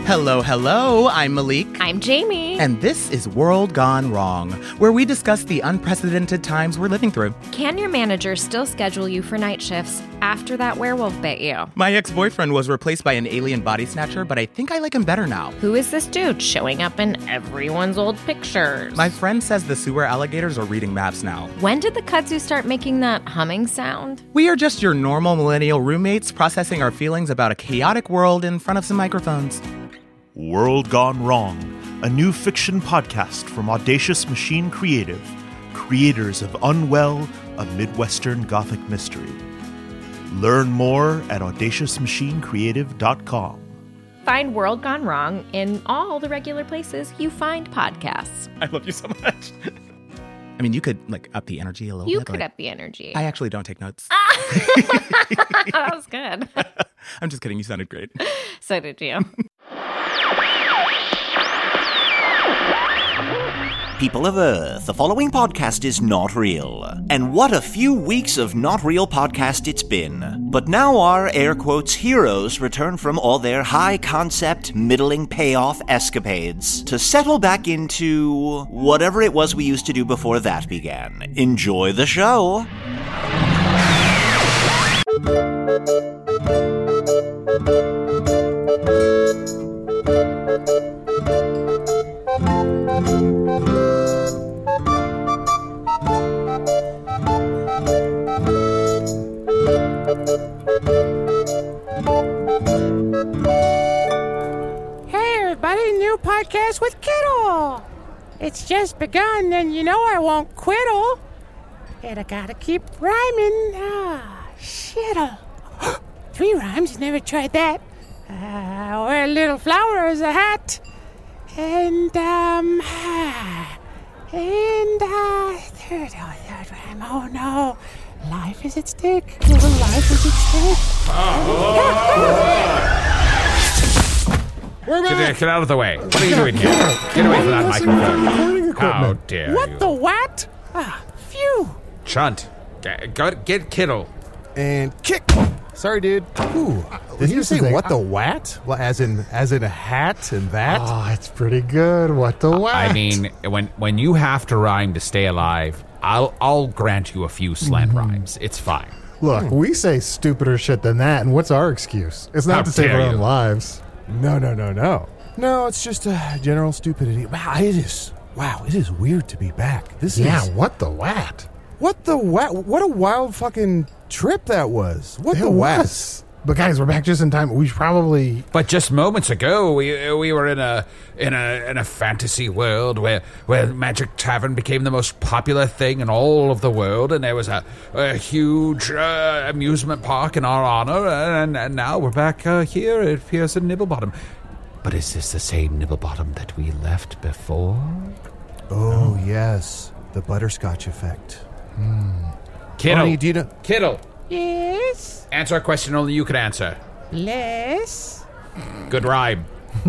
Hello, hello. I'm Malik. I'm Jamie. And this is World Gone Wrong, where we discuss the unprecedented times we're living through. Can your manager still schedule you for night shifts after that werewolf bit you? My ex-boyfriend was replaced by an alien body snatcher, but I think I like him better now. Who is this dude showing up in everyone's old pictures? My friend says the sewer alligators are reading maps now. When did the kudzu start making that humming sound? We are just your normal millennial roommates processing our feelings about a chaotic world in front of some microphones. World Gone Wrong, a new fiction podcast from Audacious Machine Creative, creators of Unwell, a Midwestern Gothic mystery. Learn more at audaciousmachinecreative.com. Find World Gone Wrong in all the regular places you find podcasts. I love you so much. I mean, you could, up the energy a little bit. You could up the energy. I actually don't take notes. That was good. I'm just kidding. You sounded great. So did you. People of Earth, the following podcast is not real. And what a few weeks of not real podcast it's been. But now our air quotes heroes return from all their high concept, middling payoff escapades to settle back into whatever it was we used to do before that began. Enjoy the show. Podcast with Kittle. It's just begun, and you know I won't quiddle. And I gotta keep rhyming. Shittle. 3 rhymes, never tried that. Wear a little flower as a hat. And, third rhyme. Oh no. Life is at stake. Life is at stake. Get out of the way. What are you doing here? Get away from that microphone. How dare you. What the what? Phew. Chunt, get Kittle. And kick. Sorry, dude. Ooh. Did you say what the what? Well, as in a hat and that? Oh, it's pretty good. What the what? I mean, when you have to rhyme to stay alive, I'll grant you a few slant rhymes. It's fine. Look, we say stupider shit than that, and what's our excuse? It's not to save our own lives. No. No, it's just general stupidity. Wow, it is weird to be back. What the what? What the what? What a wild fucking trip that was. What the what? But guys, we're back just in time. We probably. But just moments ago, we were in a fantasy world where Magic Tavern became the most popular thing in all of the world, and there was a huge amusement park in our honor, and now we're back here at Pearson Nibblebottom. But is this the same Nibblebottom that we left before? Oh yes, the butterscotch effect. Kittle, Barney, do you know? Kittle. Yes? Answer a question only you can answer. Less? Good rhyme.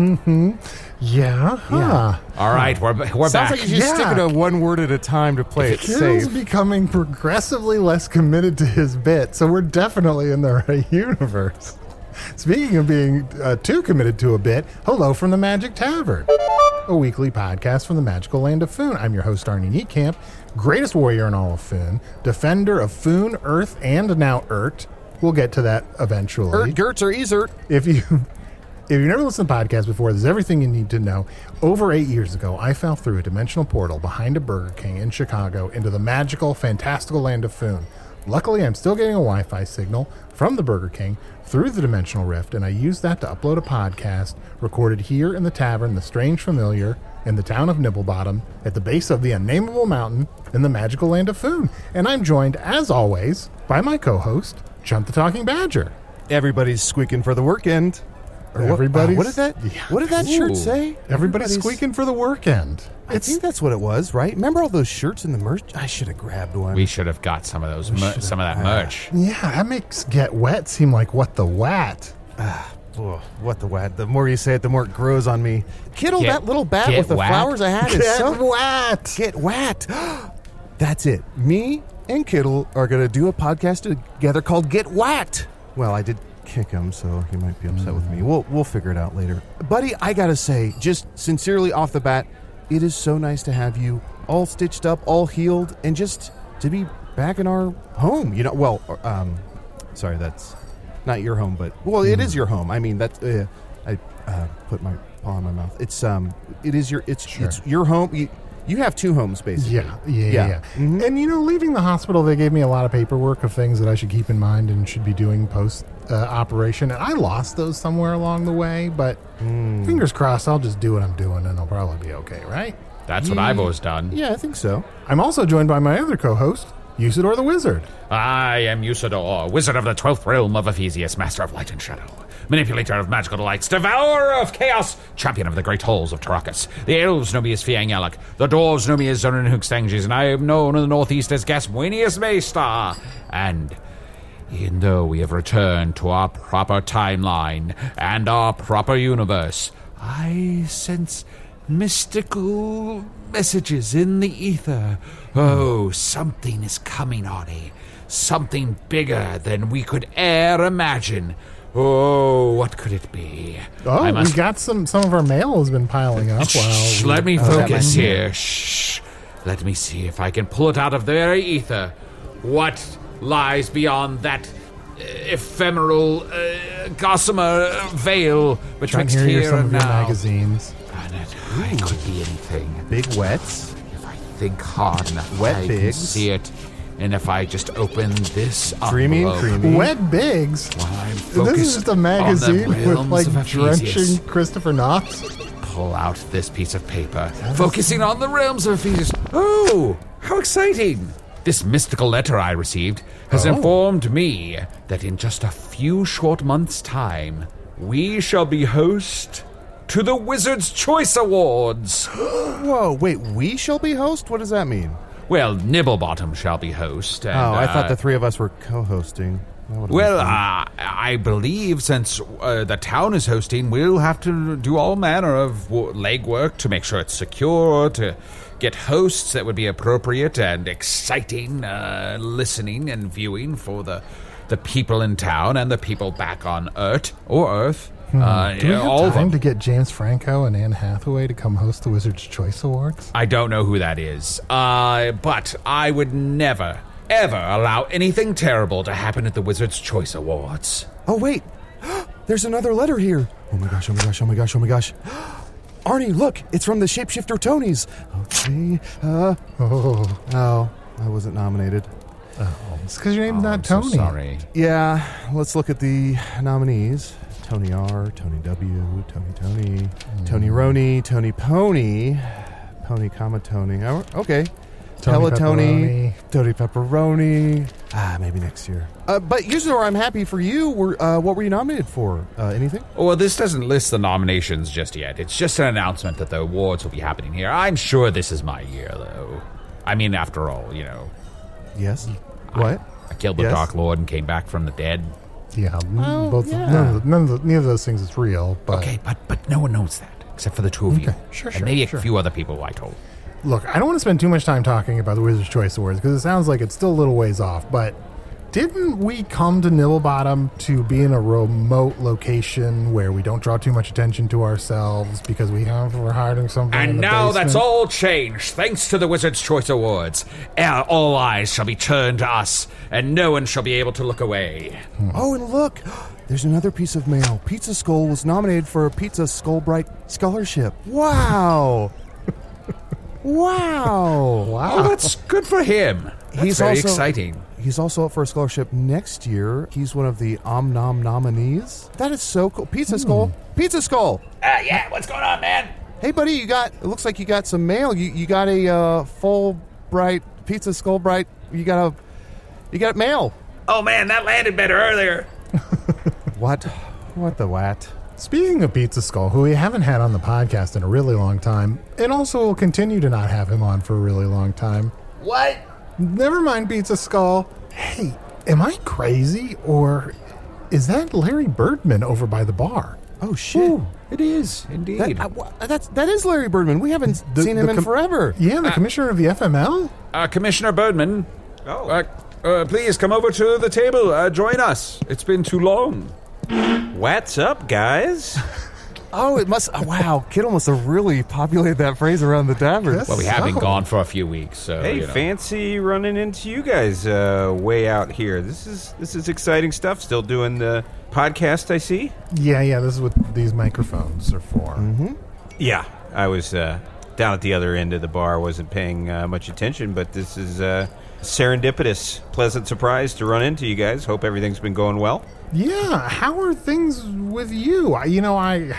Yeah. Huh. All right, we're back. Sounds like you just stick it one word at a time to play it Kittle's safe. becoming progressively less committed to his bit, so we're definitely in the right universe. Speaking of being too committed to a bit, hello from the Magic Tavern, a weekly podcast from the magical land of Foon. I'm your host, Arnie Neatcamp, greatest warrior in all of Foon, defender of Foon, Earth, and now Ert. We'll get to that eventually. Ert, Gertz, or Ezert. If you've never listened to podcasts before, there's everything you need to know. Over 8 years ago, I fell through a dimensional portal behind a Burger King in Chicago into the magical, fantastical land of Foon. Luckily, I'm still getting a Wi-Fi signal from the Burger King through the dimensional rift, and I used that to upload a podcast recorded here in the tavern, The Strange Familiar, in the town of Nibblebottom, at the base of the unnameable mountain in the magical land of Foon. And I'm joined, as always, by my co-host, Chunt the Talking Badger. Everybody's squeaking for the work end. What did that shirt say? Everybody's squeaking for the work end. I think that's what it was, right? Remember all those shirts in the merch? I should have grabbed one. We should have got some of those, some of that merch. Yeah, that makes Get Wet seem like what the wat. What the wat? The more you say it, the more it grows on me. Kittle, that little bat with the flowers I had is so wet. Get wet. That's it. Me and Kittle are going to do a podcast together called Get Whacked. Well, I did kick him, so he might be upset with me. We'll figure it out later. Buddy, I gotta say, just sincerely off the bat, it is so nice to have you all stitched up, all healed, and just to be back in our home. You know, well, sorry, that's not your home, but, well, it is your home. I mean, that's, I put my paw in my mouth. It's your home. You have two homes, basically. Yeah. Mm-hmm. And, leaving the hospital, they gave me a lot of paperwork of things that I should keep in mind and should be doing post-operation. And I lost those somewhere along the way, but fingers crossed, I'll just do what I'm doing and I'll probably be okay, right? That's what I've always done. Yeah, I think so. I'm also joined by my other co-host, Usador the Wizard. I am Usador, Wizard of the 12th Realm of Ephesius, Master of Light and Shadow, Manipulator of Magical Delights, Devourer of Chaos, Champion of the Great Halls of Tarakas. The Elves know me as Fiang Yalak, the Dwarves know me as Zorin Hookstangis, and I am known in the Northeast as Gaswinius Maystar. And even though we have returned to our proper timeline and our proper universe, I sense mystical messages in the ether. Oh, something is coming, Arnie. Something bigger than we could e'er imagine. Oh, what could it be? Oh, we got some of our mail has been piling up. Shh, let me focus here. Shh. Let me see if I can pull it out of the very ether. What lies beyond that ephemeral gossamer veil betwixt here and now? Magazines. It could be anything. Big wets. If I think hard enough, Wet I bigs. can see it. And if I just open this Dreamy and envelope, creamy. Wet Bigs. while I'm This focused is just a magazine on the with realms of Ephesius, drenching Christopher Knox. pull out this piece of paper, focusing on the realms of Ephesius. Oh, how exciting! This mystical letter I received has informed me that in just a few short months' time, we shall be host to the Wizard's Choice Awards. Whoa, wait, we shall be host? What does that mean? Well, Nibblebottom shall be host. And, I thought the three of us were co-hosting. Well, I believe since the town is hosting, we'll have to do all manner of legwork to make sure it's secure, to get hosts that would be appropriate and exciting listening and viewing for the people in town and the people back on Earth. Do we have time to get James Franco and Anne Hathaway to come host the Wizard's Choice Awards? I don't know who that is, but I would never, ever allow anything terrible to happen at the Wizard's Choice Awards. Oh, wait. There's another letter here. Oh, my gosh, oh, my gosh, oh, my gosh, oh, my gosh. Arnie, look, it's from the Shapeshifter Tonys. Okay, I wasn't nominated. Oh, it's because your name's not Tony. So sorry. Yeah, let's look at the nominees. Tony R, Tony W, Tony, Tony Roni, Tony Pony, Pony, Tony. Oh, okay. Teletony, Tony Pepperoni. Maybe next year. But Usador, I'm happy for you. What were you nominated for? Anything? Well, this doesn't list the nominations just yet. It's just an announcement that the awards will be happening here. I'm sure this is my year, though. I mean, after all, Yes. What? I killed the Dark Lord and came back from the dead. Yeah, neither of those things is real. But Okay, but no one knows that, except for the two of you. Sure, and maybe a few other people who I told. Look, I don't want to spend too much time talking about the Wizard's Choice Awards because it sounds like it's still a little ways off, but didn't we come to Nibblebottom to be in a remote location where we don't draw too much attention to ourselves because we're hiding something in And the now basement? that's all changed, thanks to the Wizard's Choice Awards. All eyes shall be turned to us, and no one shall be able to look away. Oh, and look, there's another piece of mail. Pizza Skull was nominated for a Pizza Skullbright Scholarship. Wow. Wow. Oh, that's good for him. That's very exciting. He's also up for a scholarship next year. He's one of the Om-Nom nominees. That is so cool. Pizza Skull. Pizza Skull. Yeah, what's going on, man? Hey, buddy, it looks like you got some mail. You got a Fulbright, Pizza Skullbright. You got mail. Oh, man, that landed better earlier. What the what? Speaking of Pizza Skull, who we haven't had on the podcast in a really long time, and also will continue to not have him on for a really long time. What? Never mind Pizza Skull. Hey, am I crazy, or is that Larry Birdman over by the bar? Oh, shit. Ooh, it is, indeed. That is Larry Birdman. We haven't seen him in forever. Yeah, the commissioner of the FML? Commissioner Birdman. Please come over to the table. Join us. It's been too long. What's up, guys? Oh, it must. Oh, wow, Kittle must have really populated that phrase around the Tavern. Well, we have been gone for a few weeks, so Hey, fancy running into you guys way out here. This is exciting stuff. Still doing the podcast, I see. Yeah, this is what these microphones are for. Mm-hmm. Yeah, I was down at the other end of the bar, wasn't paying much attention, but this is serendipitous, pleasant surprise to run into you guys. Hope everything's been going well. Yeah, how are things with you? I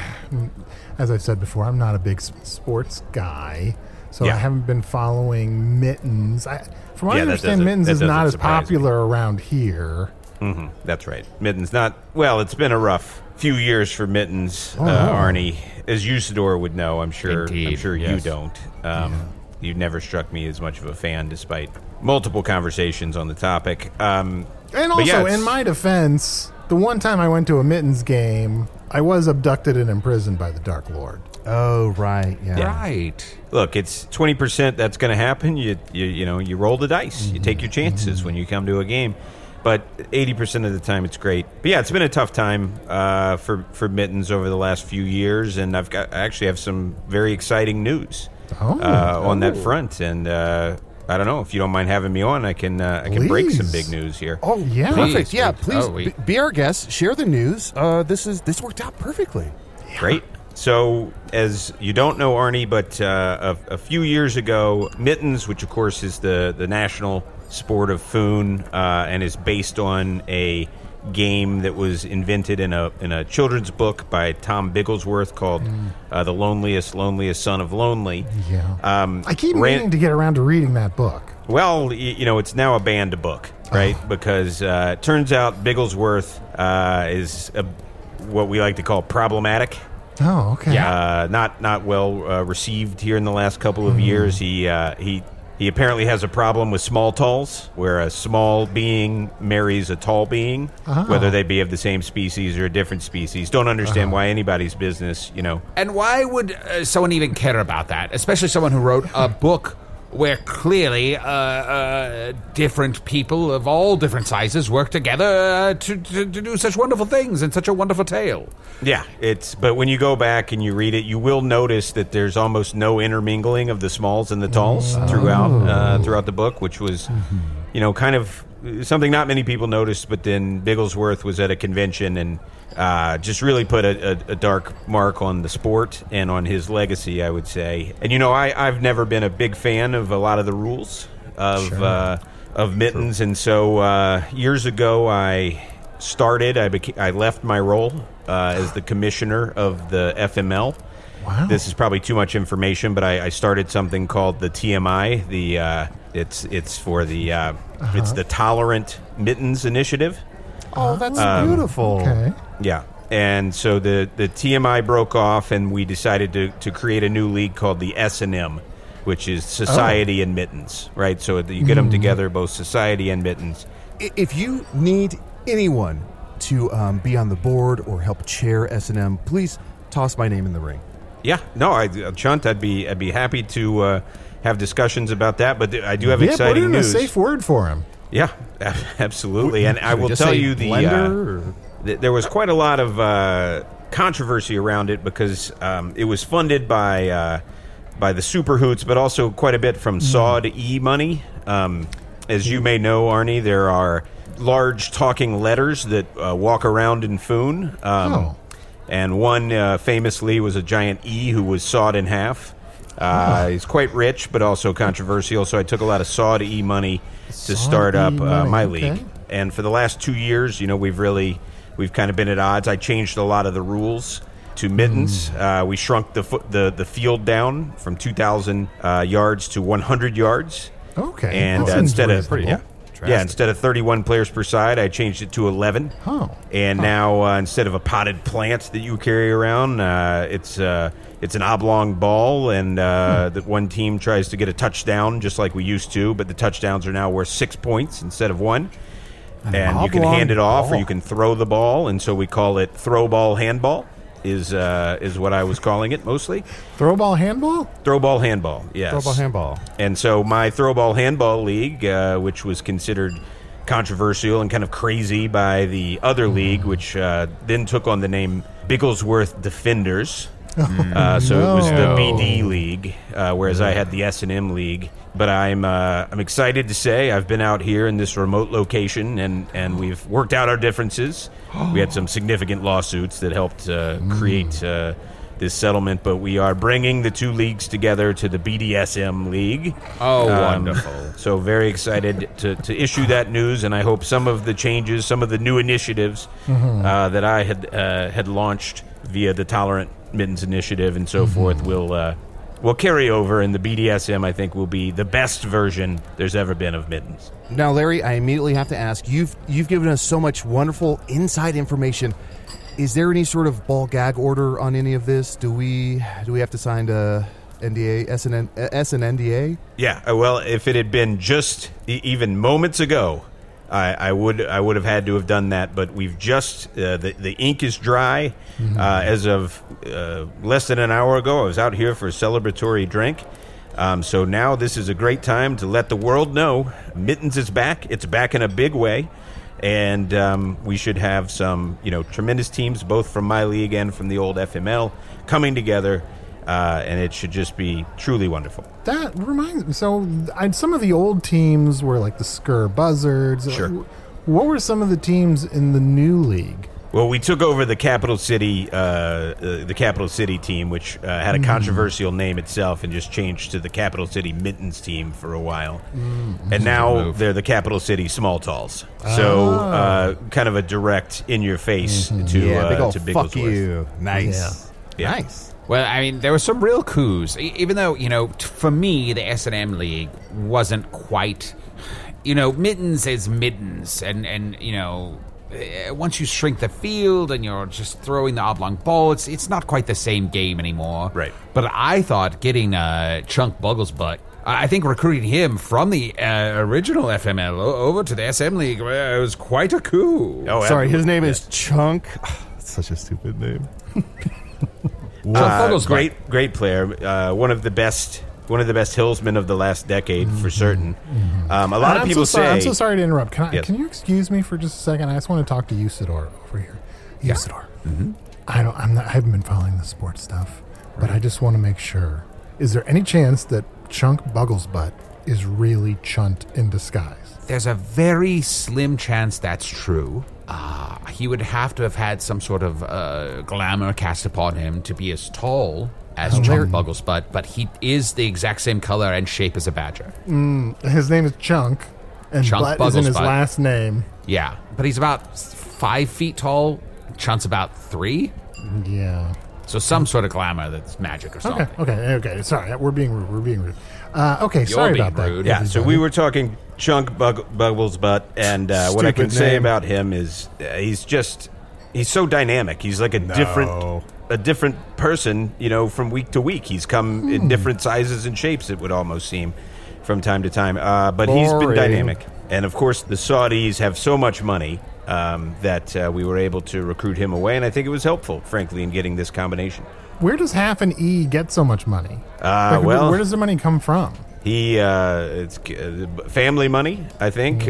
as I've said before, I'm not a big sports guy, so Yeah. I haven't been following Mittens. From what I Yeah, that understand, doesn't- Mittens that is not doesn't as surprise me. popular around here. Mm-hmm, that's right. Mittens not... Well, it's been a rough few years for Mittens, Oh. Arnie. As Usador would know, I'm sure Indeed, you yes. don't. You've never struck me as much of a fan, despite multiple conversations on the topic. And But also, yeah, it's- in my defense, the one time I went to a Mittens game, I was abducted and imprisoned by the Dark Lord. Oh, right. Yeah. Right. Look, it's 20% that's going to happen. You roll the dice. You take your chances when you come to a game. But 80% of the time, it's great. But yeah, it's been a tough time for Mittens over the last few years, and I actually have some very exciting news on that front. And I don't know if you don't mind having me on. I can break some big news here. Oh, Yeah. perfect. Please, Yeah, please. please be our guest. Share the news. This worked out perfectly. Great. So, as you don't know, Arnie, but a few years ago, Mittens, which of course is the national sport of Foon, and is based on a game that was invented in a children's book by Tom Bigglesworth called "The Loneliest Son of Lonely." Yeah. I keep meaning to get around to reading that book. Well, it's now a banned book, right? Because it turns out Bigglesworth is what we like to call problematic. Oh, okay. Not well received here in the last couple of years. He apparently has a problem with small talls, where a small being marries a tall being, whether they be of the same species or a different species. Don't understand why anybody's business, And why would someone even care about that? Especially someone who wrote a book where clearly different people of all different sizes work together to do such wonderful things in such a wonderful tale. Yeah, but when you go back and you read it, you will notice that there's almost no intermingling of the smalls and the talls throughout the book, which was, kind of something not many people noticed. But then Bigglesworth was at a convention and just really put a dark mark on the sport and on his legacy, I would say. And I've never been a big fan of a lot of the rules of Mittens, and so years ago I left my role as the commissioner of the FML. Wow. This is probably too much information, but I started something called the TMI. It's for the it's the Tolerant Mittens Initiative. Oh, that's beautiful. Okay. Yeah. And so the TMI broke off, and we decided to create a new league called the S&M, which is Society and Mittens, right? So you get them together, both Society and Mittens. If you need anyone to be on the board or help chair S&M, please toss my name in the ring. Yeah. No, Chunt, I'd be happy to have discussions about that, but I do have exciting put in news. a safe word for him. Yeah, absolutely. And I Should we will just tell say you blender, or- there was quite a lot of controversy around it because it was funded by the Super Hoots, but also quite a bit from Sod E money. As you may know, Arnie, there are large talking letters that walk around in Foon. And one famously was a giant E who was sawed in half. He's quite rich, but also controversial. So I took a lot of Sod E money to start up my league. And for the last 2 years, we've kind of been at odds. I changed a lot of the rules to Mittens. We shrunk the field down from 2,000 yards to 100 yards. Okay. And That seems reasonable. instead of 31 players per side, I changed it to 11. Oh. And now instead of a potted plant that you carry around, it's an oblong ball, and that one team tries to get a touchdown just like we used to, but the touchdowns are now worth 6 points instead of 1. And you can hand it off, or you can throw the ball, and so we call it throw ball handball. Is what I was calling it mostly. Throw ball handball? Throw ball handball, yes. Throw ball handball. And so my throw ball handball league, which was considered controversial and kind of crazy by the other league, which then took on the name Bigglesworth Defenders. So it was the BD League, whereas I had the S&M League. But I'm excited to say I've been out here in this remote location, and we've worked out our differences. We had some significant lawsuits that helped create this settlement, but we are bringing the two leagues together to the BDSM League. Oh, wonderful. So very excited to issue that news, and I hope some of the changes, some of the new initiatives that I had launched via the Tolerant Mittens Initiative and so forth will carry over, and the BDSM, I think, will be the best version there's ever been of Mittens. Now, Larry, I immediately have to ask, you've given us so much wonderful inside information. Is there any sort of ball gag order on any of this? Do we have to sign a NDA, S and NDA? Yeah, well, if it had been just even moments ago, I would have had to have done that, but we've just the ink is dry. As of less than an hour ago, I was out here for a celebratory drink. So now this is a great time to let the world know Mittens is back. It's back in a big way. And we should have some, tremendous teams, both from my league and from the old FML, coming together, and it should just be truly wonderful. That reminds me. So some of the old teams were like the Skur Buzzards. Sure. What were some of the teams in the new league? Well, we took over the Capital City team, which had a controversial name itself, and just changed to the Capital City Mittens team for a while, and now they're the Capital City Small Talls. So, kind of a direct in your face to big ol' Bigglesworth. fuck you. Nice, Yeah. nice. Well, I mean, there were some real coups. Even though, for me, the S&M League wasn't quite... Mittens is Mittens, and once you shrink the field and you're just throwing the oblong ball, it's not quite the same game anymore. Right. But I thought getting Chunk Bugglesbutt, I think recruiting him from the original FML over to the SM League was quite a coup. Oh, Sorry, absolutely. his name is Chunk. That's such a stupid name. Great player. One of the best hillsmen of the last decade, for certain. A lot of people say... I'm so sorry to interrupt. Yes. Can you excuse me for just a second? I just want to talk to Usador over here. Usador. I haven't been following the sports stuff, but I just want to make sure. Is there any chance that Chunk Bugglesbutt is really Chunt in disguise? There's a very slim chance that's true. He would have to have had some sort of glamour cast upon him to be as tall as Chunk Bugglesbutt, but he is the exact same color and shape as a badger. His name is Chunk, and Chunk Butt is in his Bugglesbutt. last name. Yeah, but he's about 5 feet tall. Chunt's about 3. Yeah. So some sort of glamour that's magic or something. Okay. Sorry, we're being rude. Okay, sorry being about rude. that. Yeah, so we were talking Chunk Bugglesbutt, and what I can say about him is he's so dynamic. He's like a different person, from week to week. He's come in different sizes and shapes, it would almost seem, from time to time. But he's been dynamic. And, of course, the Saudis have so much money that we were able to recruit him away, and I think it was helpful, frankly, in getting this combination. Where does Half and E get so much money? Well, where does the money come from? It's family money, I think.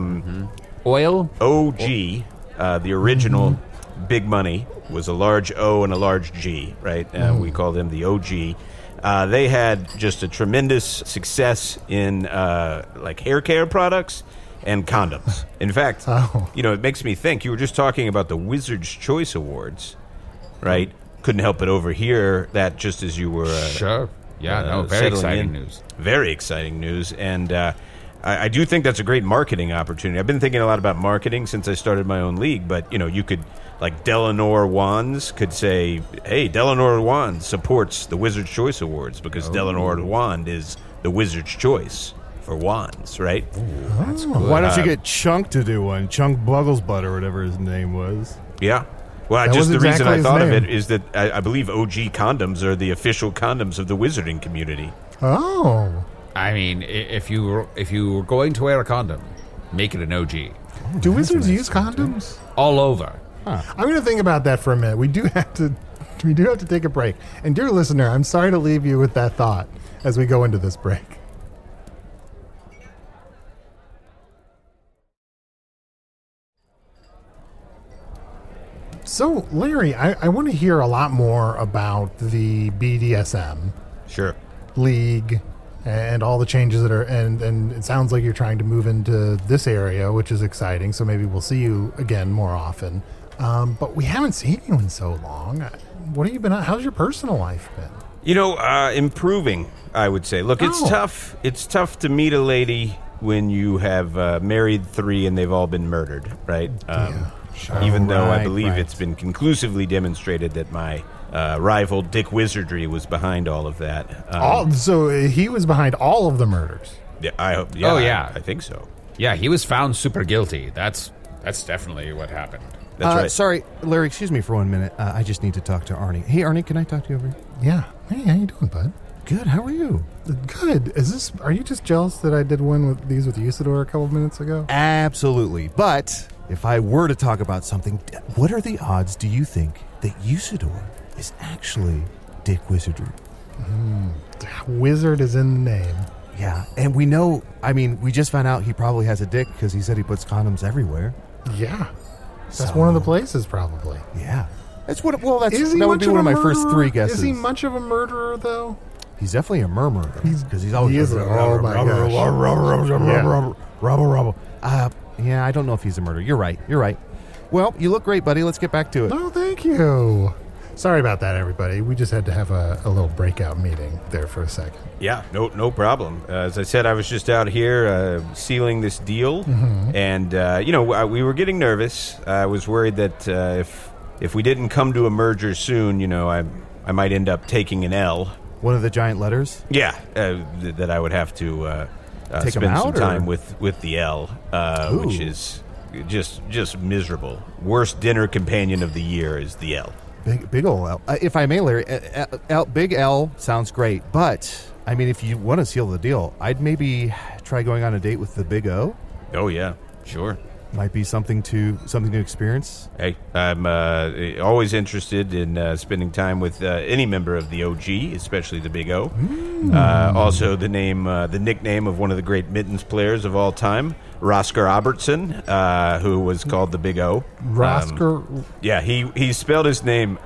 Oil? OG, the original big money, was a large O and a large G, right? We call them the OG. They had just a tremendous success in like hair care products and condoms. In fact, it makes me think, you were just talking about the Wizard's Choice Awards, right? Couldn't help but overhear that just as you were Sure. Yeah, very exciting news. Very exciting news. And I do think that's a great marketing opportunity. I've been thinking a lot about marketing since I started my own league, but, you could, like Delanor Wands could say, hey, Delanor Wand supports the Wizard's Choice Awards because Delanor Wand is the Wizard's Choice for wands, right? That's good. Why don't you get Chunk to do one? Chunk Bugglesbutt or whatever his name was. Yeah. Well, That was the reason exactly I his thought of name. it is that I believe OG condoms are the official condoms of the wizarding community. Oh. I mean, if you were going to wear a condom, make it an OG. Do wizards use condoms? All over. I'm going to think about that for a minute. We do have to take a break. And dear listener, I'm sorry to leave you with that thought as we go into this break. So, Larry, I want to hear a lot more about the BDSM Sure. league and all the changes that are, and it sounds like you're trying to move into this area, which is exciting. So maybe we'll see you again more often. But we haven't seen you in so long. What have you been? How's your personal life been? You know, improving, I would say. Look, it's Oh. tough. It's tough to meet a lady when you have married 3 and they've all been murdered, right? Even though I believe it's been conclusively demonstrated that my rival Dick Wizardry was behind all of that. So he was behind all of the murders. Yeah, I hope. Yeah, Oh, yeah. I think so. Yeah, he was found super guilty. That's definitely what happened. That's right. Sorry, Larry, excuse me for 1 minute. I just need to talk to Arnie. Hey, Arnie, can I talk to you over here? Yeah. Hey, how you doing, bud? Good, how are you? Good. Are you just jealous that I did one with Usador a couple minutes ago? Absolutely. But if I were to talk about something, what are the odds, do you think, that Usador is actually Dick Wizardry? Wizard is in the name. Yeah, and we know, we just found out he probably has a dick because he said he puts condoms everywhere. Yeah. That's one of the places, probably. Yeah. That would be much one of my a first murderer? 3 guesses. Is he much of a murderer, though? He's definitely a murmurer, because he's always... He is oh, my gosh. Yeah, I don't know if he's a murderer. You're right. Well, you look great, buddy. Let's get back to it. Oh, thank you. Sorry about that, everybody. We just had to have a little breakout meeting there for a second. Yeah, no problem. As I said, I was just out here sealing this deal, and we were getting nervous. I was worried that if we didn't come to a merger soon, I might end up taking an L. One of the giant letters? Yeah, that I would have to Take 'em spend out, some or? time with the L, which is just miserable. Worst dinner companion of the year is the L. Big ol' L. If I may, Larry, Big L sounds great, but, if you want to seal the deal, I'd maybe try going on a date with the Big O. Oh, yeah, sure. Might be something to experience. Hey, I'm always interested in spending time with any member of the OG, especially the Big O. Also, the nickname of one of the great Mittens players of all time, Rosker Albertson, who was called the Big O. Rosker? Yeah, he spelled his name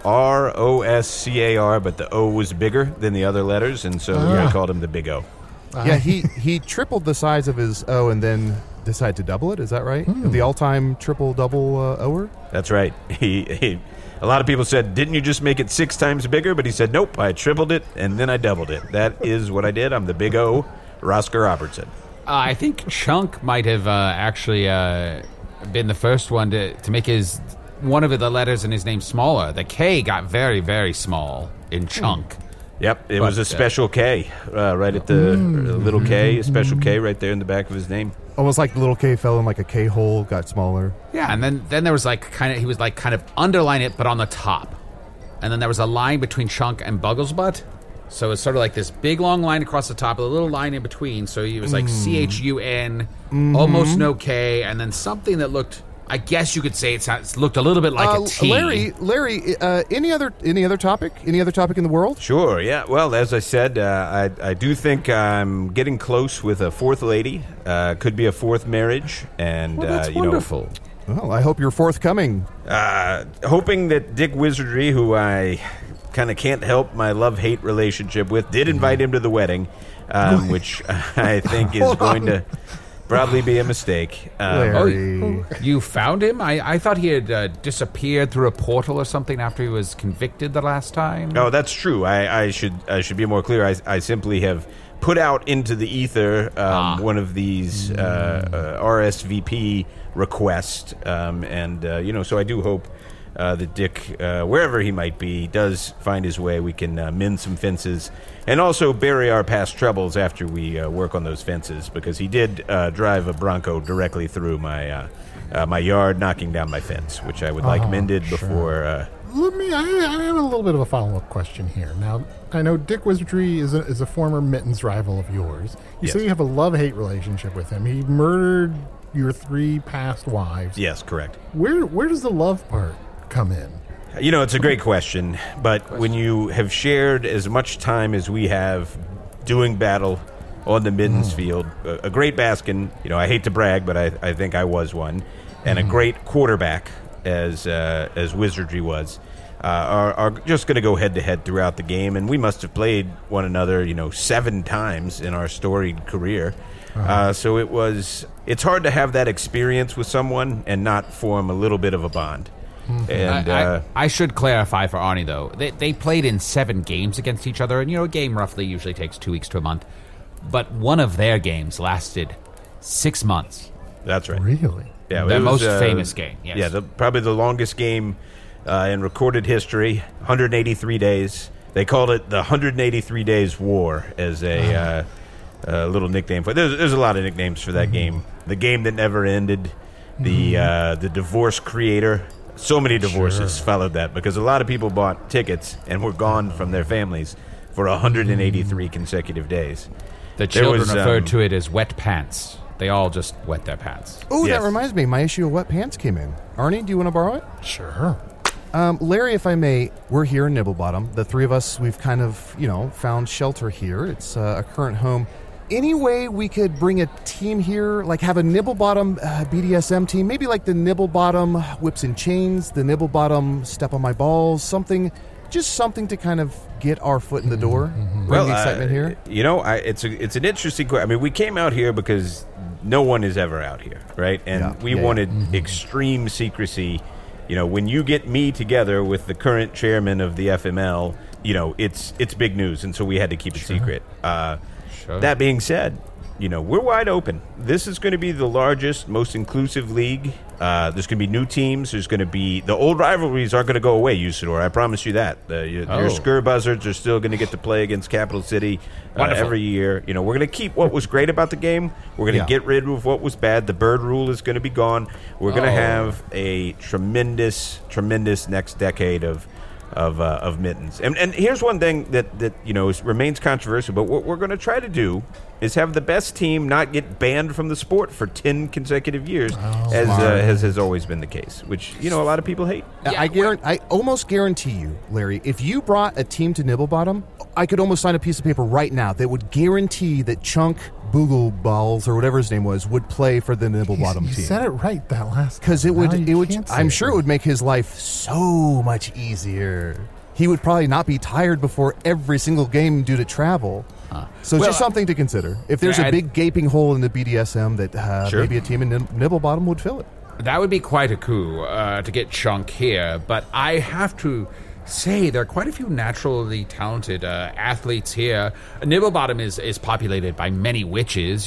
Roscar, but the O was bigger than the other letters, and so we called him the Big O. Yeah, he tripled the size of his O and then decided to double it. Is that right? The all-time triple-double O'er? That's right. He a lot of people said, didn't you just make it 6 times bigger? But he said, nope, I tripled it and then I doubled it. That is what I did. I'm the Big O, Rosker Albertson. I think Chunk might have actually been the first one to make one of the letters in his name smaller. The K got very, very small in Chunk. Yep, it was a special K right at the little K, a special K right there in the back of his name. Almost like the little K fell in like a K hole, got smaller. Yeah, and then there was he was kind of underline it, but on the top. And then there was a line between Chunk and Bugglesbutt. So it's sort of like this big long line across the top, a little line in between. So it was like CHUN, almost no K, and then something that looked, I guess you could say it looked a little bit like a T. Larry, any other topic? Any other topic in the world? Sure, yeah. Well, as I said, I do think I'm getting close with a 4th lady. Could be a 4th marriage. And, that's wonderful. Well, I hope you're forthcoming. Hoping that Dick Wizardry, who I kind of can't help my love-hate relationship with, did invite him to the wedding, which I think is going to probably be a mistake. Larry. You found him? I thought he had disappeared through a portal or something after he was convicted the last time. Oh, that's true. I should be more clear. I simply have put out into the ether one of these RSVP requests, and so I do hope that Dick, wherever he might be, does find his way. We can mend some fences and also bury our past troubles after we work on those fences, because he did drive a Bronco directly through my my yard, knocking down my fence, which I would like mended before. I have a little bit of a follow-up question here. Now, I know Dick Wizardry is a former Mittens rival of yours. You say you have a love-hate relationship with him. He murdered your 3 past wives. Yes, correct. Where does the love part come in? It's a great question, but when you have shared as much time as we have doing battle on the Mittens field, a great Baskin, I hate to brag, but I think I was one, and a great quarterback as Wizardry was, are just going to go head-to-head throughout the game, and we must have played one another, 7 times in our storied career. So it's hard to have that experience with someone and not form a little bit of a bond. And I should clarify for Arnie, though. They played in 7 games against each other, and, a game roughly usually takes 2 weeks to a month. But one of their games lasted 6 months. That's right. Really? Yeah, the most famous game, yes. Yeah, probably the longest game in recorded history, 183 days. They called it the 183 Days War as a little nickname for it. There's a lot of nicknames for that game. The game that never ended, the divorce creator. So many divorces followed that because a lot of people bought tickets and were gone from their families for 183 consecutive days. The children referred to it as wet pants. They all just wet their pants. Oh, Yes. that reminds me. My issue of wet pants came in. Arnie, do you want to borrow it? Sure. Larry, if I may, we're here in Nibblebottom. The 3 of us, we've kind of, found shelter here. It's a current home. Any way we could bring a team here, like have a Nibblebottom BDSM team, maybe like the Nibblebottom Whips and Chains, the Nibblebottom Step on My Balls, something to kind of get our foot in the door, bring the excitement here? It's an interesting question. I mean, we came out here because no one is ever out here, right? And we wanted extreme secrecy. When you get me together with the current chairman of the FML, it's big news, and so we had to keep it secret. That being said, we're wide open. This is going to be the largest, most inclusive league. There's going to be new teams. There's going to be... The old rivalries aren't going to go away, Usador. I promise you that. Your Skur Buzzards are still going to get to play against Capital City every year. We're going to keep what was great about the game. We're going to get rid of what was bad. The bird rule is going to be gone. We're going to have a tremendous, tremendous next decade of mittens. And here's one thing that remains controversial, but what we're going to try to do is have the best team not get banned from the sport for 10 consecutive years, as has always been the case, which a lot of people hate. I almost guarantee you, Larry, if you brought a team to Nibblebottom, I could almost sign a piece of paper right now that would guarantee that Chunk Boogleballs or whatever his name was would play for the Nibblebottom team. You said it right that last time. Because it would. I'm sure it would make his life so much easier. He would probably not be tired before every single game due to travel. So it's just something to consider. If there's a big gaping hole in the BDSM that maybe a team in Nibblebottom would fill it. That would be quite a coup to get Chunk here, but I have to say there are quite a few naturally talented athletes here. Nibblebottom is populated by many witches,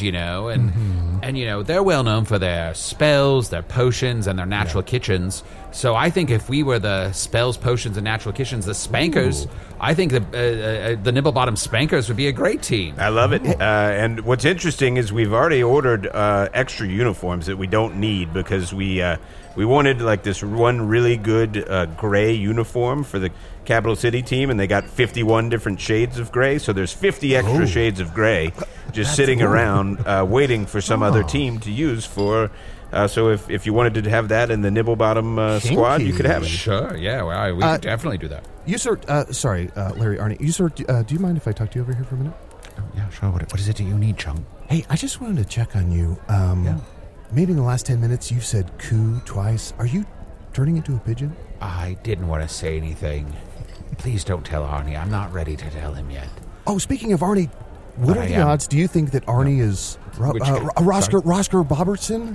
and they're well known for their spells, their potions, and their natural kitchens. So I think if we were the spells, potions, and natural kitchens, the Spankers, I think the Nibblebottom Spankers would be a great team. I love it. And what's interesting is we've already ordered extra uniforms that we don't need because we wanted like this one really good gray uniform for the Capital City team, and they got 51 different shades of gray. So there's 50 extra shades of gray just sitting around waiting for some other team to use for... so if you wanted to have that in the Nibblebottom squad, you could have it. Sure, yeah, we could definitely do that. You sir, sorry, Larry, Arnie, you sir, do you mind if I talk to you over here for a minute? Oh, yeah, sure. What is it that you need, Chunk? Hey, I just wanted to check on you. Maybe in the last 10 minutes you said coo twice. Are you turning into a pigeon? I didn't want to say anything. Please don't tell Arnie. I'm not ready to tell him yet. Oh, speaking of Arnie, what are the odds? Do you think that Arnie is Rosker Bobertson?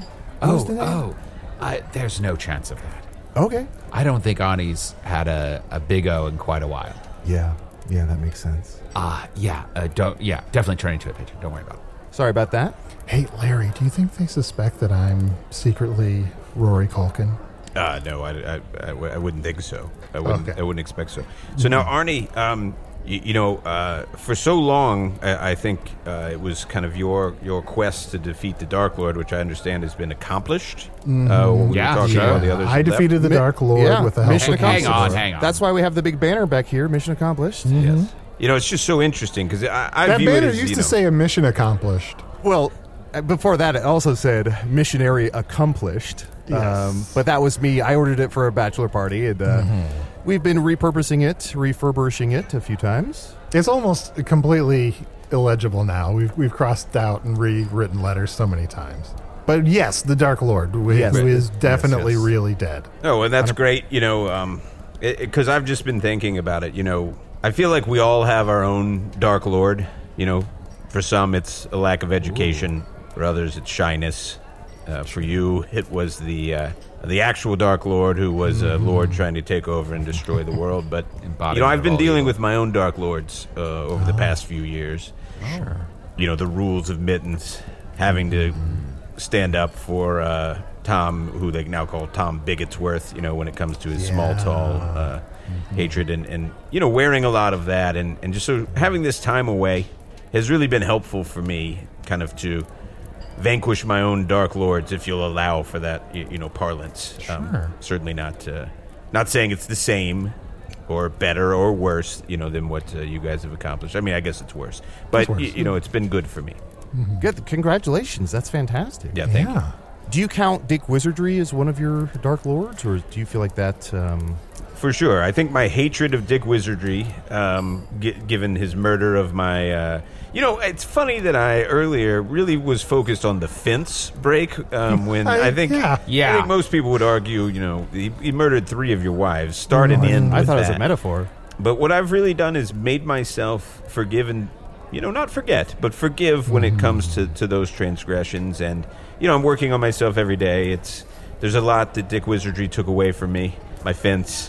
There's no chance of that. Okay. I don't think Arnie's had a big O in quite a while. Yeah, that makes sense. Definitely turning into a pigeon. Don't worry about it. Sorry about that. Hey, Larry, do you think they suspect that I'm secretly Rory Culkin? No, I wouldn't think so. I wouldn't expect so. So now, Arnie, for so long, I think it was kind of your quest to defeat the Dark Lord, which I understand has been accomplished. I defeated the Dark Lord with the help mission of accomplished. Hang on. That's why we have the big banner back here. Mission accomplished. Yes. It's just so interesting because I that view banner it as, used to say a mission accomplished. Well, before that, it also said missionary accomplished. Yes. But that was me. I ordered it for a bachelor party, and we've been refurbishing it a few times. It's almost completely illegible now. We've crossed out and rewritten letters so many times. But yes, the Dark Lord, who is definitely yes. really dead. Oh, and that's great, because I've just been thinking about it, I feel like we all have our own Dark Lord, For some, it's a lack of education. For others, it's shyness. For you, it was the actual Dark Lord who was a lord trying to take over and destroy the world. But, I've been dealing with my own Dark Lords over the past few years. Sure. The rules of Mittens, having to stand up for Tom, who they now call Tom Bigottsworth, when it comes to his small, tall hatred. And wearing a lot of that. And just so having this time away has really been helpful for me, kind of to vanquish my own Dark Lords, if you'll allow for that, parlance. Sure. Certainly not saying it's the same or better or worse, than what you guys have accomplished. I mean, I guess it's worse. But, it's been good for me. Good. Congratulations. That's fantastic. Yeah, thank you. Do you count Dick Wizardry as one of your Dark Lords, or do you feel like that... For sure. I think my hatred of Dick Wizardry, given his murder of my... it's funny that I earlier really was focused on the fence break, when I think most people would argue, he murdered 3 of your wives, started in I with thought it was that. a metaphor. But what I've really done is made myself forgive and, not forget, but forgive when it comes to those transgressions. And, I'm working on myself every day. There's a lot that Dick Wizardry took away from me. My fence...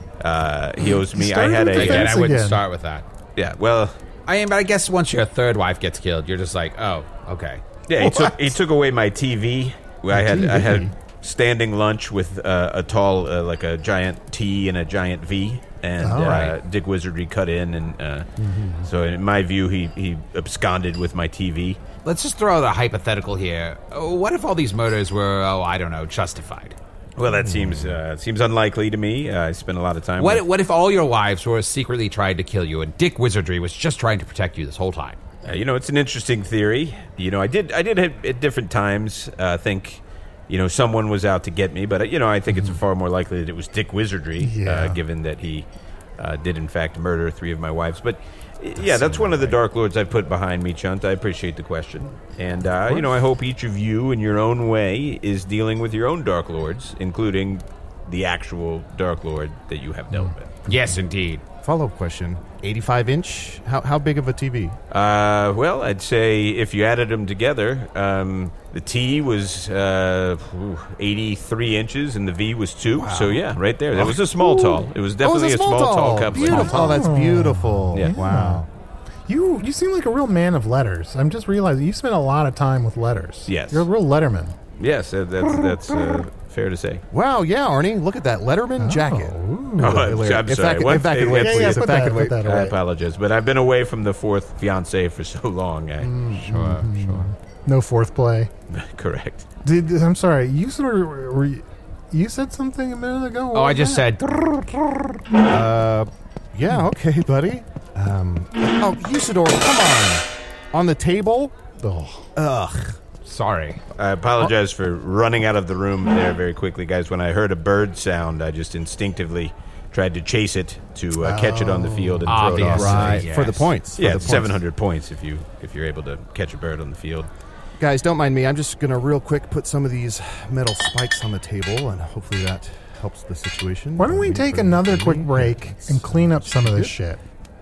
he owes me. I wouldn't start with that. Yeah, well, but I guess once your third wife gets killed, you're just like, oh, okay. Yeah, he took away my TV. I had standing lunch with a tall, like a giant T and a giant V, and Dick Wizardry cut in, and so in my view, he absconded with my TV. Let's just throw out a hypothetical here. What if all these murders were, justified? Well, that seems unlikely to me. I spent a lot of time. What if all your wives were secretly trying to kill you, and Dick Wizardry was just trying to protect you this whole time? It's an interesting theory. I did at different times think, someone was out to get me, but I think it's far more likely that it was Dick Wizardry, given that he did in fact murder 3 of my wives. But that's one of the Dark Lords I put behind me, Chunt. I appreciate the question. And, I hope each of you in your own way is dealing with your own Dark Lords, including the actual Dark Lord that you have dealt with. Yes, indeed. Follow-up question. 85-inch? How big of a TV? Well, I'd say if you added them together, the T was 83 inches and the V was 2. Wow. So, yeah, right there. That was a small tall. It was definitely a small tall couple. Beautiful. Oh, that's beautiful. Yeah. Wow. You seem like a real man of letters. I'm just realizing you spent a lot of time with letters. Yes. You're a real letterman. Yes, that's fair to say. Wow, yeah, Arnie, look at that Letterman jacket. I'm sorry. If that could wait, please. If that could wait. I apologize, but I've been away from the 4th fiancé for so long. Sure. No fourth play. Correct. I'm sorry. You sort of you said something a minute ago. I just said. Yeah. Okay, buddy. Usador, come on the table. Ugh. Sorry. I apologize for running out of the room there very quickly, guys. When I heard a bird sound, I just instinctively tried to chase it to catch it on the field and throw it off. Right, yes. For the points. Yeah, 700 points if you're able to catch a bird on the field. Guys, don't mind me. I'm just going to real quick put some of these metal spikes on the table, and hopefully that helps the situation. Why don't we take another quick break and clean up some of this shit?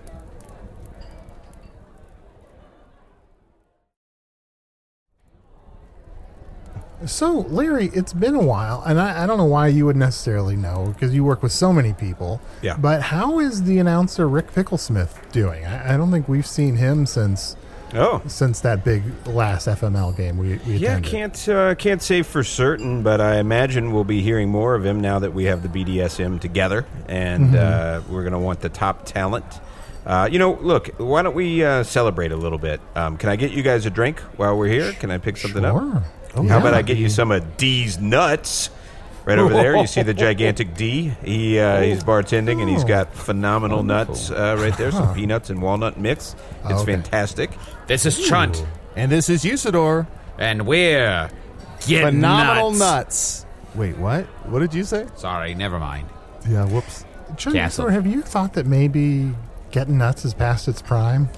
So, Larry, it's been a while, and I don't know why you would necessarily know, because you work with so many people. Yeah. But how is the announcer Rick Picklesmith doing? I don't think we've seen him since that big last FML game we attended. Can't say for certain, but I imagine we'll be hearing more of him now that we have the BDSM together, and we're going to want the top talent. Look, why don't we celebrate a little bit? Can I get you guys a drink while we're here? Can I pick something up? How about I get you some of D's nuts? Right over there, you see the gigantic D. He's bartending, and he's got phenomenal nuts right there, some peanuts and walnut mix. It's fantastic. This is Chunt. And this is Usador. And we're getting phenomenal nuts. Wait, what? What did you say? Sorry, never mind. Yeah, whoops. Chunt, have you thought that maybe Getting Nuts is past its prime?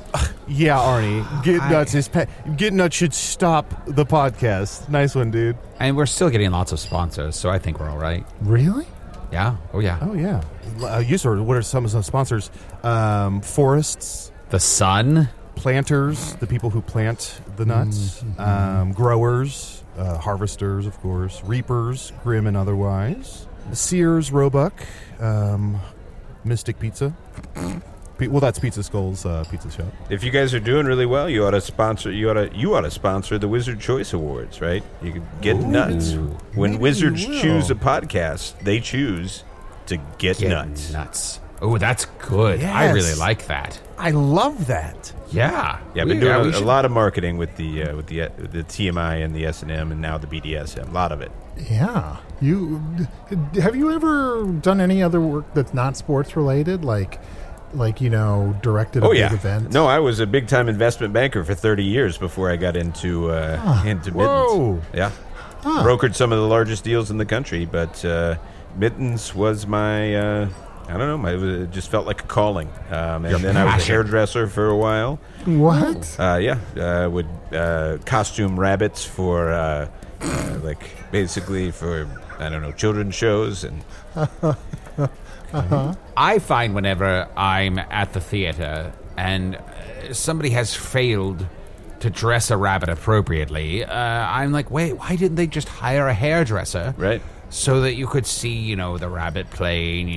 Yeah, Arnie. Get Nuts should stop the podcast. Nice one, dude. And we're still getting lots of sponsors, so I think we're all right. Really? Yeah. Oh, yeah. Oh, yeah. What are some of the sponsors? Forests. The Sun. Planters, the people who plant the nuts. Growers. Harvesters, of course. Reapers, Grim and otherwise. Sears, Roebuck. Mystic Pizza. Well, that's Pizza Skull's pizza shop. If you guys are doing really well, you ought to sponsor. You ought to sponsor the Wizard Choice Awards, right? You can get nuts. When Maybe wizards you will. choose a podcast, they choose to get nuts. Oh, that's good. I Yes. really like that. I love that. Yeah. Yeah, I've been doing a lot of marketing with the TMI and the S&M and now the BDSM. A lot of it. Yeah. Have you ever done any other work that's not sports related, like directed a big event? No, I was a big time investment banker for 30 years before I got into Mittens. Whoa. Yeah, brokered some of the largest deals in the country, but Mittens was my. I don't know. It just felt like a calling. And then I was a hairdresser for a while. What? I would costume rabbits for, basically for, I don't know, children's shows. And I find whenever I'm at the theater and somebody has failed to dress a rabbit appropriately, I'm like, wait, why didn't they just hire a hairdresser? Right. So that you could see, the rabbit playing,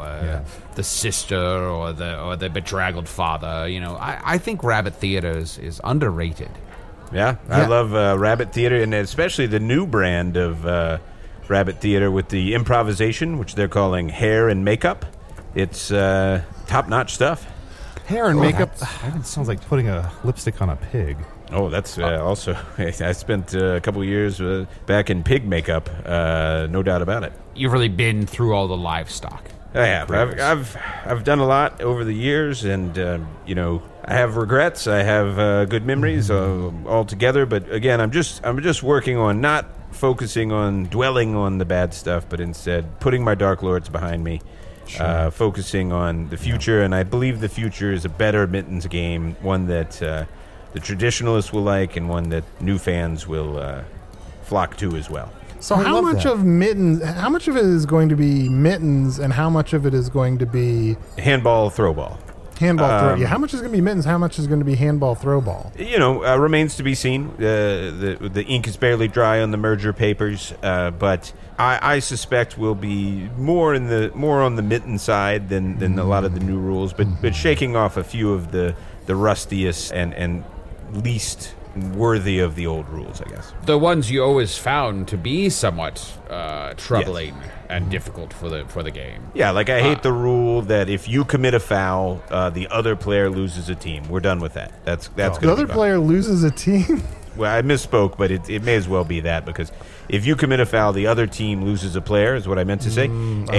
the sister or the bedraggled father. I think rabbit theater is underrated. Yeah, I love rabbit theater, and especially the new brand of rabbit theater with the improvisation, which they're calling hair and makeup. It's top-notch stuff. Hair and makeup. That sounds like putting a lipstick on a pig. Oh, that's also... I spent a couple of years back in pig makeup, no doubt about it. You've really been through all the livestock. I have. I've done a lot over the years, and I have regrets. I have good memories all together. But again, I'm just working on not focusing on dwelling on the bad stuff, but instead putting my Dark Lords behind me, focusing on the future. And I believe the future is a better Mittens game, one that the traditionalists will like, and one that new fans will flock to as well. So how much of it is going to be Mittens, and how much of it is going to be handball, throwball? Handball, throw. Yeah, how much is going to be Mittens? How much is going to be handball, throwball? Remains to be seen. The ink is barely dry on the merger papers, but I suspect we'll be more on the mitten side than a lot of the new rules. But shaking off a few of the rustiest and least worthy of the old rules, I guess. The ones you always found to be somewhat troubling and difficult for the game. Yeah, like I hate the rule that if you commit a foul, the other player loses a team. We're done with that. That's the other player loses a team. Well, I misspoke, but it may as well be that, because if you commit a foul, the other team loses a player, is what I meant to say.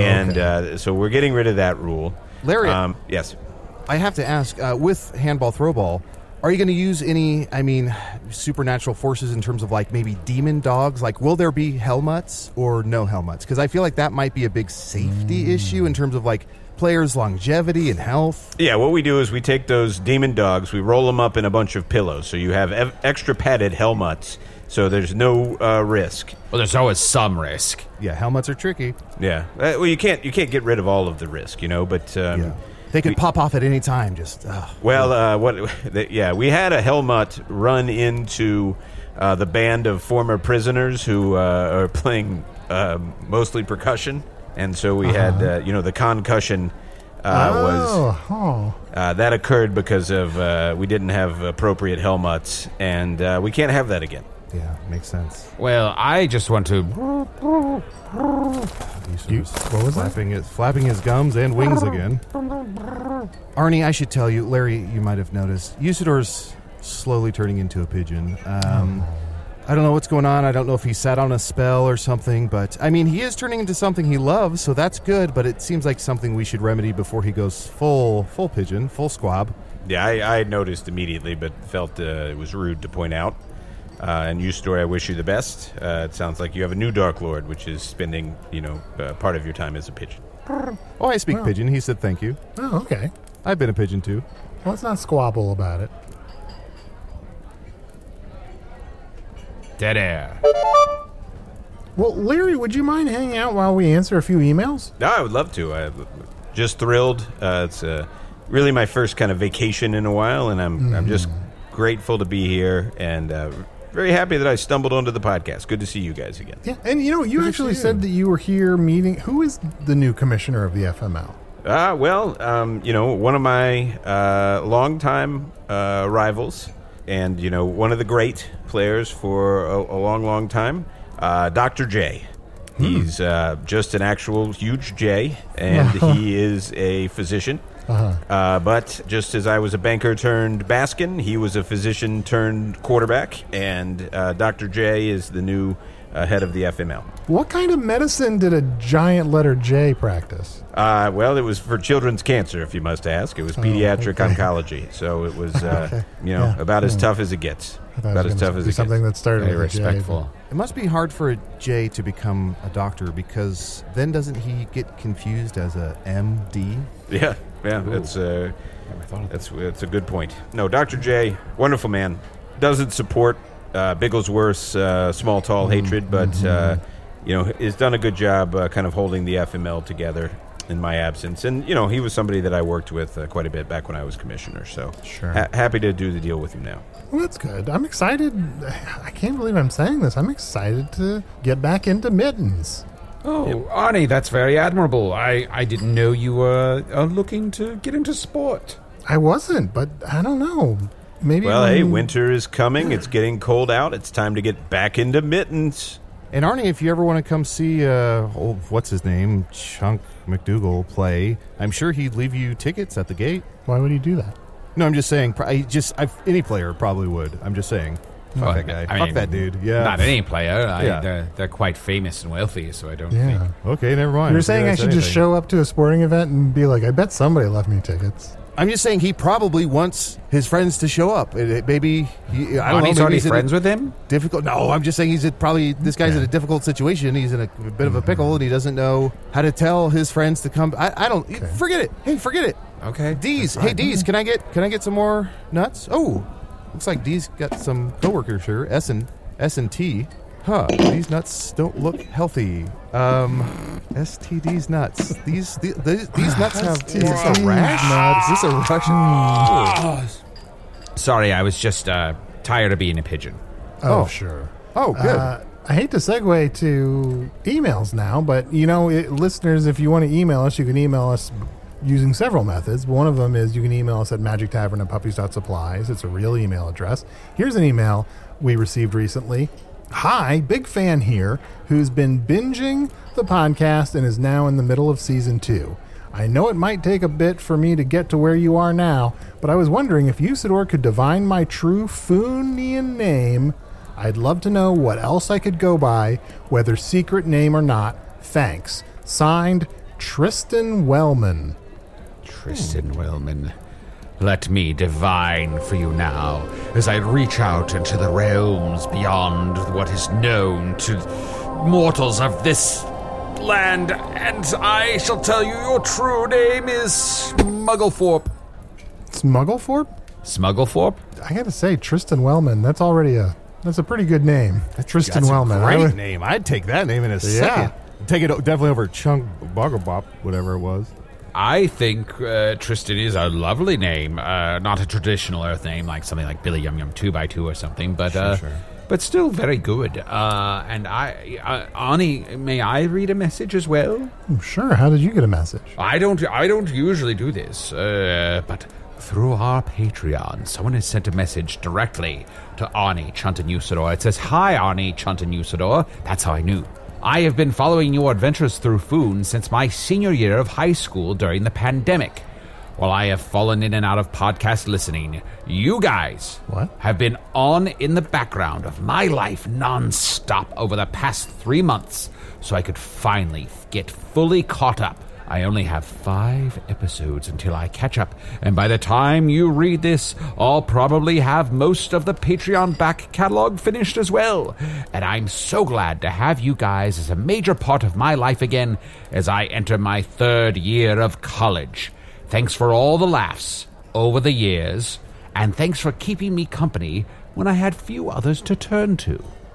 So we're getting rid of that rule. Larry, yes. I have to ask, with handball, throwball, are you going to use any, supernatural forces in terms of, maybe demon dogs? Will there be Helmuts or no Helmuts? Because I feel like that might be a big safety issue in terms of, players' longevity and health. Yeah, what we do is we take those demon dogs, we roll them up in a bunch of pillows, so you have extra padded Helmuts, so there's no risk. Well, there's always some risk. Yeah, Helmuts are tricky. Yeah. Well, you can't get rid of all of the risk, but... They could pop off at any time. We had a Helmut run into the band of former prisoners who are playing mostly percussion, and so we had the concussion that occurred because of we didn't have appropriate Helmuts, and we can't have that again. Yeah, makes sense. Well, I just want to... What was flapping his gums and wings again. Arnie, I should tell you, Larry, you might have noticed, Usador's slowly turning into a pigeon. I don't know what's going on. I don't know if he sat on a spell or something, but, he is turning into something he loves, so that's good, but it seems like something we should remedy before he goes full pigeon, full squab. Yeah, I noticed immediately, but felt it was rude to point out. And Usador, I wish you the best. It sounds like you have a new Dark Lord, which is spending, part of your time as a pigeon. Oh, I speak pigeon. He said thank you. Oh, okay. I've been a pigeon, too. Let's not squabble about it. dead air. Well, Larry, would you mind hanging out while we answer a few emails? No, I would love to. I'm just thrilled. It's really my first kind of vacation in a while, and I'm just grateful to be here and very happy that I stumbled onto the podcast. Good to see you guys again. Yeah, and you actually said that you were here meeting. Who is the new commissioner of the FML? One of my longtime rivals, and one of the great players for a long, long time, Dr. J. He's just an actual huge J, and he is a physician. But just as I was a banker turned Baskin, he was a physician turned quarterback, and Dr. J is the new head of the FML. What kind of medicine did a giant letter J practice? Well, it was for children's cancer, if you must ask. It was pediatric oncology, so it was, about as tough as it gets. About as tough as it gets. Something that started Very with respectful. It must be hard for a J to become a doctor, because then doesn't he get confused as a MD? Yeah, that's a good point. No, Dr. J, wonderful man, doesn't support Bigglesworth's small, tall hatred, but has done a good job kind of holding the FML together in my absence. And, he was somebody that I worked with quite a bit back when I was commissioner, so happy to do the deal with him now. Well, that's good. I'm excited. I can't believe I'm saying this. I'm excited to get back into mittens. Oh, Arnie, that's very admirable. I didn't know you were looking to get into sport. I wasn't, but I don't know. Maybe. Well, hey, winter is coming. It's getting cold out. It's time to get back into mittens. And Arnie, if you ever want to come see, what's his name, Chunk McDougal play, I'm sure he'd leave you tickets at the gate. Why would he do that? No, I'm just saying. Any player probably would. I'm just saying. Fuck that guy. Fuck that dude. Yeah. Not any player. They're quite famous and wealthy, so I don't think. Okay, never mind. You're saying I should just show up to a sporting event and be like, I bet somebody left me tickets. I'm just saying he probably wants his friends to show up. Maybe I don't know. He's already friends with him? Difficult. No, I'm just saying this guy's in a difficult situation. He's in a bit of a pickle, and he doesn't know how to tell his friends to come. I don't. Okay. Forget it. Hey, forget it. Okay. Deez. Hey, Deez, can I get some more nuts? Oh, looks like Deez got some coworkers here. S&T. Huh. These nuts don't look healthy. STD's nuts. These nuts have. Is this a rash? Is this a Russian? Sorry, I was just tired of being a pigeon. Oh, sure. Oh, good. I hate to segue to emails now, but listeners, if you want to email us, you can email us using several methods. One of them is you can email us at magictavern@puppies.supplies. It's a real email address. Here's an email we received recently. Hi, big fan here, who's been binging the podcast and is now in the middle of season 2. I know it might take a bit for me to get to where you are now, but I was wondering if Usador could divine my true Foonian name. I'd love to know what else I could go by, whether secret name or not. Thanks. Signed, Tristan Wellman. Tristan Wellman. Let me divine for you now, as I reach out into the realms beyond what is known to mortals of this land, and I shall tell you your true name is Smugglethorpe. Smugglethorpe? Smugglethorpe? I gotta say, Tristan Wellman, that's a pretty good name. Tristan Wellman. Great name. I'd take that name in a second. Take it definitely over Chunk Boggerbop, whatever it was. I think Tristan is a lovely name. Not a traditional Earth name like something like Billy Yum Yum 2x2 or something, but but still very good. And Arnie, may I read a message as well? Sure. How did you get a message? I don't usually do this, but through our Patreon, someone has sent a message directly to Arnie Chuntin Usador. It says, "Hi, Arnie Chuntin Usador." That's how I knew. I have been following your adventures through Foon since my senior year of high school during the pandemic. While I have fallen in and out of podcast listening, you guys have been on in the background of my life non-stop over the past 3 months, so I could finally get fully caught up. I only have 5 episodes until I catch up, and by the time you read this, I'll probably have most of the Patreon back catalog finished as well. And I'm so glad to have you guys as a major part of my life again as I enter my 3rd year of college. Thanks for all the laughs over the years, and thanks for keeping me company when I had few others to turn to.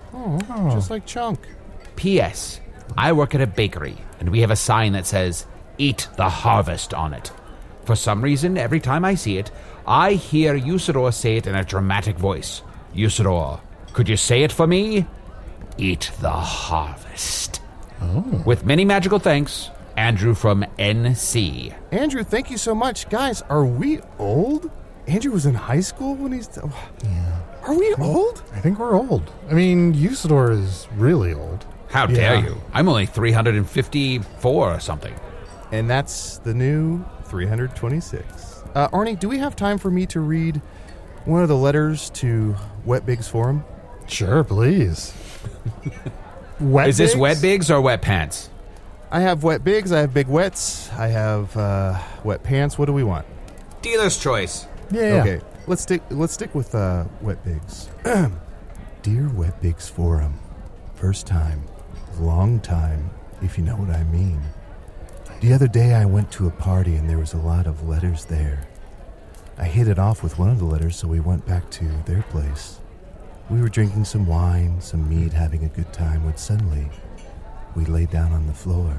Oh, just like Chunk. P.S. I work at a bakery, and we have a sign that says, "Eat the harvest" on it. For some reason, every time I see it, I hear Usador say it in a dramatic voice. Usador, could you say it for me? Eat the harvest. Oh. With many magical thanks, Andrew from NC. Andrew, thank you so much. Guys, are we old? Andrew was in high school when he's... Yeah. Are we old? I think we're old. I mean, Usador is really old. How dare you? I'm only 354 or something. And that's the new 326. Arnie, do we have time for me to read one of the letters to Wet Big's Forum? Sure, please. Is this Wet Bigs or Wet Pants? I have Wet Bigs, I have Big Wets, I have Wet Pants. What do we want? Dealer's choice. Yeah. Okay, let's stick with Wet Bigs. Dear Wet Bigs Forum, first time, long time, if you know what I mean. The other day I went to a party and there was a lot of letters there. I hit it off with one of the letters, so we went back to their place. We were drinking some wine, some mead, having a good time, when suddenly we lay down on the floor.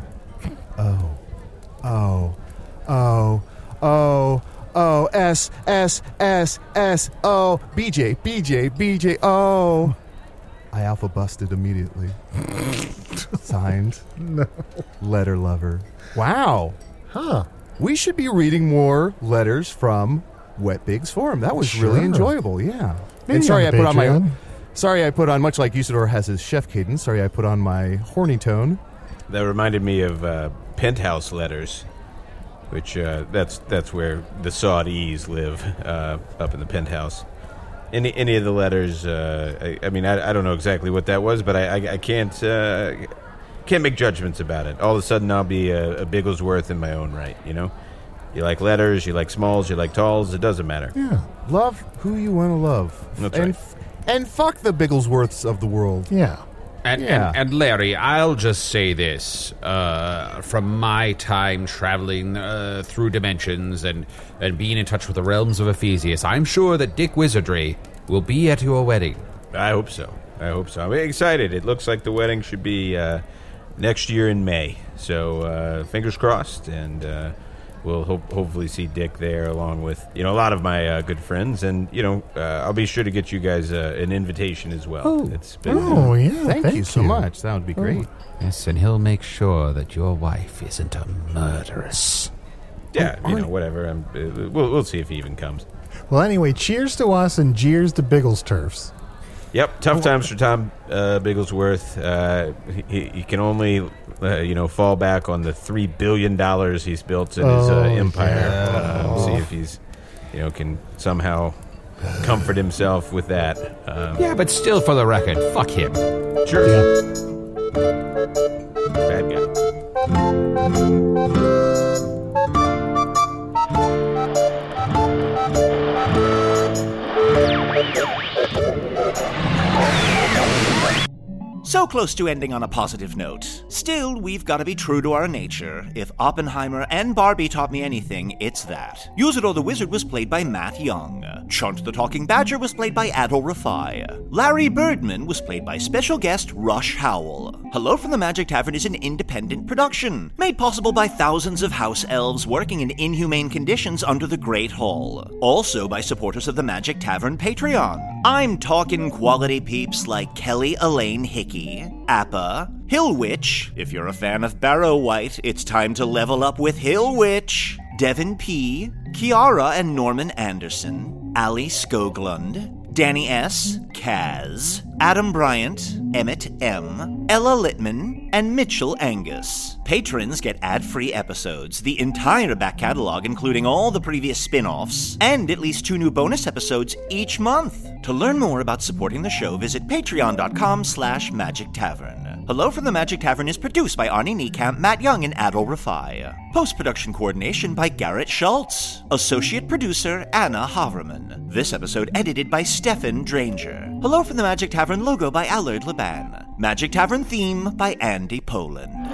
S, BJ, oh. I alpha busted immediately. Signed, No. Letter Lover. Wow. Huh. We should be reading more letters from Wet Big's Forum. That was really Sure. enjoyable, yeah. Maybe And sorry on I put on my... Patreon. Sorry I put on, much like Usador has his chef cadence, sorry I put on my horny tone. That reminded me of Penthouse letters, which that's where the Saudis live, up in the penthouse. Any of the letters, I mean, I don't know exactly what that was, but I can't make judgments about it. All of a sudden, I'll be a Bigglesworth in my own right, you know? You like letters, you like smalls, you like talls, it doesn't matter. Yeah. Love who you want to love. That's and, right. And fuck the Bigglesworths of the world. Yeah. And Larry, I'll just say this. From my time traveling through dimensions and being in touch with the realms of Ephesius, I'm sure that Dick Wizardry will be at your wedding. I hope so. I'm excited. It looks like the wedding should be next year in May. So fingers crossed, and we'll hopefully see Dick there along with, a lot of my good friends. And, I'll be sure to get you guys an invitation as well. Oh, It's been, yeah. Thank you so much. That would be great. Yes, and he'll make sure that your wife isn't a murderess. yeah, whatever. We'll see if he even comes. Well, anyway, cheers to us and jeers to Biggles Turfs. Yep, tough times for Tom Bigglesworth. He can only, fall back on the $3 billion he's built in his empire. yeah. See if he's, can somehow comfort himself with that. Yeah, but still, for the record, fuck him. Sure. Yeah. Bad guy. So close to ending on a positive note. Still, we've got to be true to our nature. If Oppenheimer and Barbie taught me anything, it's that. Usador the Wizard was played by Matt Young. Chunt the Talking Badger was played by Adol Rafai. Larry Birdman was played by special guest Rush Howell. Hello from the Magic Tavern is an independent production, made possible by thousands of house elves working in inhumane conditions under the Great Hall. Also by supporters of the Magic Tavern Patreon. I'm talking quality peeps like Kelly Elaine Hickey, Appa, Hillwitch. If you're a fan of Barrow White, it's time to level up with Hillwitch. Devin P., Kiara and Norman Anderson, Ali Skoglund, Danny S., Kaz, Adam Bryant, Emmett M., Ella Littman, and Mitchell Angus. Patrons get ad-free episodes, the entire back catalog including all the previous spin-offs, and at least 2 new bonus episodes each month. To learn more about supporting the show, visit patreon.com/Magic Tavern. Hello from the Magic Tavern is produced by Arnie Niekamp, Matt Young, and Adol Rafai. Post-production coordination by Garrett Schultz. Associate producer, Anna Haverman. This episode edited by Stefan Dranger. Hello from the Magic Tavern logo by Allard Laban. Magic Tavern theme by Andy Poland.